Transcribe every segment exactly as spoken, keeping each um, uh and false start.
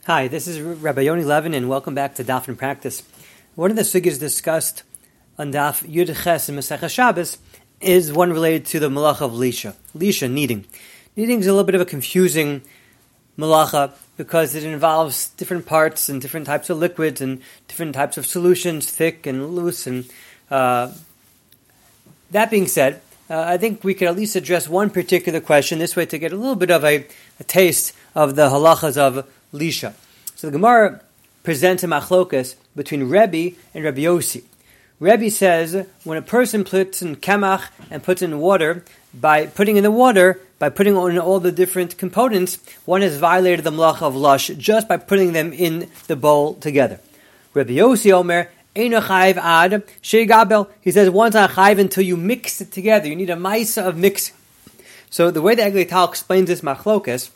Hi, this is Rabbi Yoni Levin, and welcome back to Daf in Practice. One of the sugyas discussed on Daf Yud Ches in Masechah Shabbos is one related to the malacha of lisha. Lisha, kneading. Kneading is a little bit of a confusing malacha because it involves different parts and different types of liquids and different types of solutions, thick and loose. And uh, that being said, uh, I think we could at least address one particular question this way to get a little bit of a, a taste of the halachas of lisha. So the Gemara presents a machlokas between Rebbe and Rabbi Yossi. Rebbe says when a person puts in kamach and puts in water, by putting in the water, by putting in all the different components, one has violated the malacha of lush just by putting them in the bowl together. Rabbi Yossi Omer, Eino chayiv ad sheigabel. He says one's not chayiv until you mix it together. You need a maisa of mixing. So the way the Eglei Tal explains this machlokas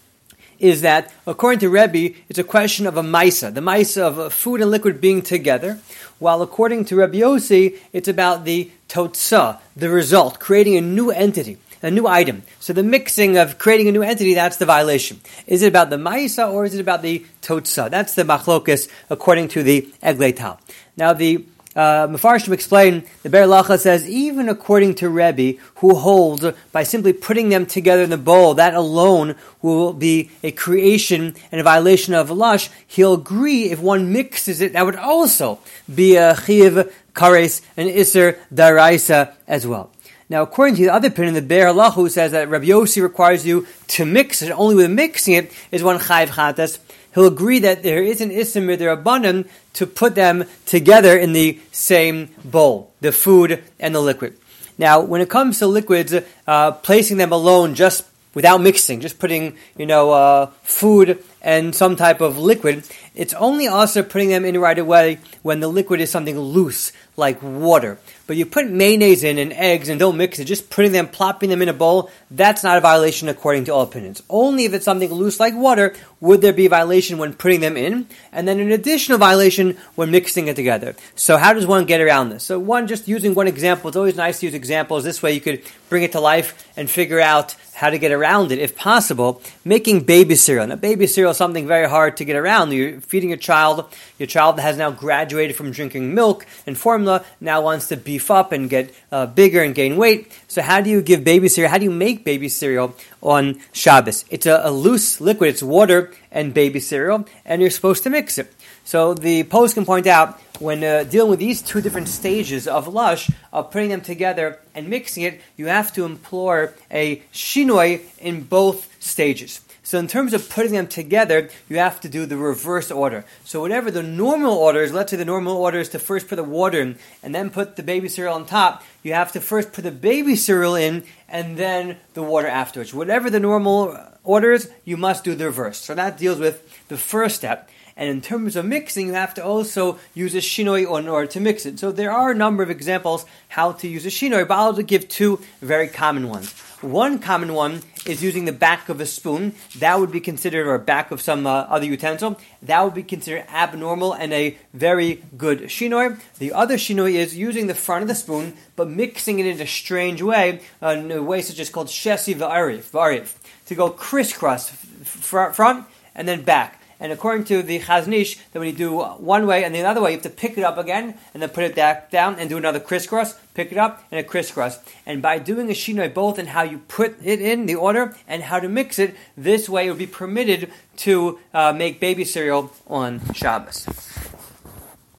is that, according to Rebbe, it's a question of a maisa, the maisa of food and liquid being together, while according to Rabbi Yossi, it's about the totzah, the result, creating a new entity, a new item. So the mixing of creating a new entity, that's the violation. Is it about the maisa or is it about the totzah? That's the machlokas according to the Eglei Tal. Now the Uh, Mefarshim explain, the Ber Lacha says, even according to Rebbe, who holds by simply putting them together in the bowl, that alone will be a creation and a violation of lush, he'll agree if one mixes it, that would also be a chiv, kares, and iser, daraisa as well. Now, according to the other opinion, the Ber Lacha, who says that Rabbi Yossi requires you to mix it, only with mixing it is one chayiv chatas, he'll agree that there is an ism midrabanan to put them together in the same bowl, the food and the liquid. Now, when it comes to liquids, uh, placing them alone just without mixing, just putting, you know, uh, food and some type of liquid, it's only also putting them in right away when the liquid is something loose, like water. But you put mayonnaise in and eggs and don't mix it, just putting them, plopping them in a bowl, that's not a violation according to all opinions. Only if it's something loose like water would there be a violation when putting them in, and then an additional violation when mixing it together. So how does one get around this? So one, just using one example, it's always nice to use examples. This way you could bring it to life and figure out how to get around it, if possible. Making baby cereal. Now, baby cereal is something very hard to get around. You're feeding your child. Your child has now graduated from drinking milk and formula, now wants to beef up and get uh, bigger and gain weight. So how do you give baby cereal? How do you make baby cereal on Shabbos? It's a, a loose liquid. It's water and baby cereal, and you're supposed to mix it. So the post can point out, when uh, dealing with these two different stages of lush, of putting them together and mixing it, you have to employ a shinoi in both stages. So in terms of putting them together, you have to do the reverse order. So whatever the normal order is, let's say the normal order is to first put the water in and then put the baby cereal on top, you have to first put the baby cereal in and then the water afterwards. Whatever the normal order is, you must do the reverse. So that deals with the first step. And in terms of mixing, you have to also use a shinoi in order to mix it. So there are a number of examples how to use a shinoi, but I'll give two very common ones. One common one is using the back of a spoon. That would be considered, or back of some uh, other utensil. That would be considered abnormal and a very good shinoi. The other shinoi is using the front of the spoon, but mixing it in a strange way, uh, in a way such as called shesi v'arif, to go crisscross, f- front and then back. And according to the Chazon Ish, that when you do one way and the other way, you have to pick it up again and then put it back down and do another crisscross, pick it up and a crisscross. And by doing a shinoi both in how you put it in, the order, and how to mix it, this way it would be permitted to uh, make baby cereal on Shabbos.